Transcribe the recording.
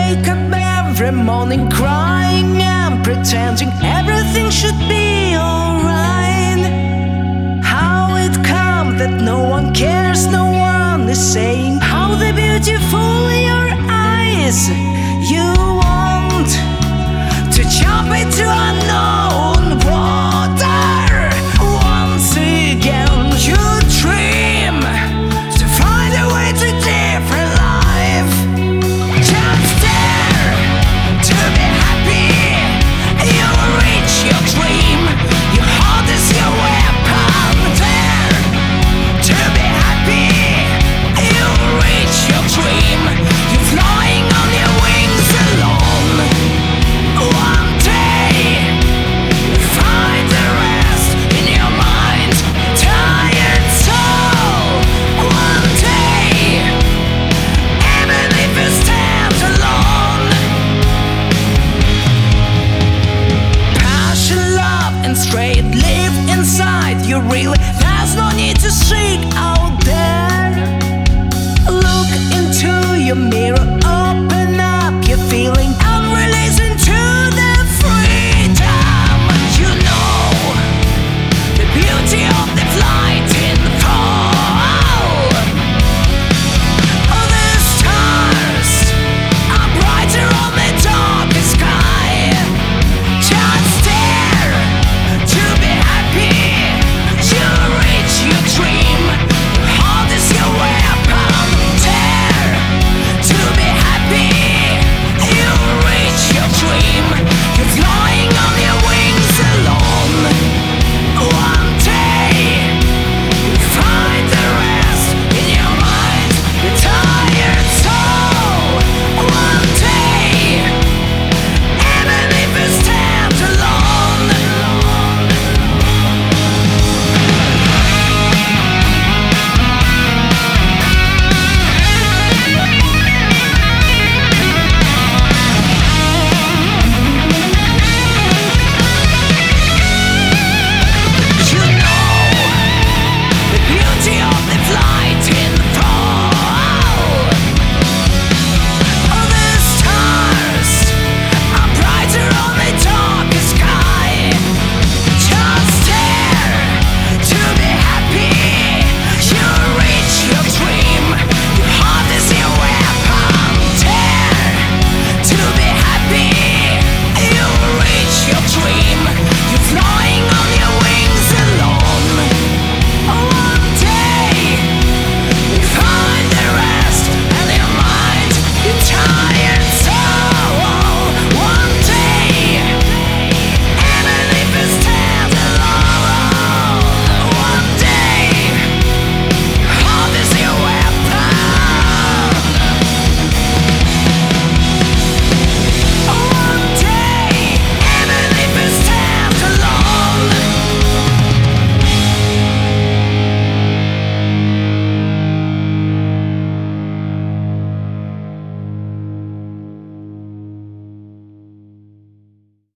wake up every morning crying and pretending everything should be alright. How it comes that no one cares, no one is saying how they're beautiful your eyes. You want to jump into unknown water. Once again you dream to find a way to different life. Just dare to be happy. You will reach your dream. Your heart is your weapon. Dare to be happy. You will reach your dream. You're flying on your wings alone. One day you'll find the rest in your mind. Tired soul. One day, even if you stand alone. Passion, love, and straight live inside you. Really, there's no need to seek out there. Look into your mirror, open up your feeling.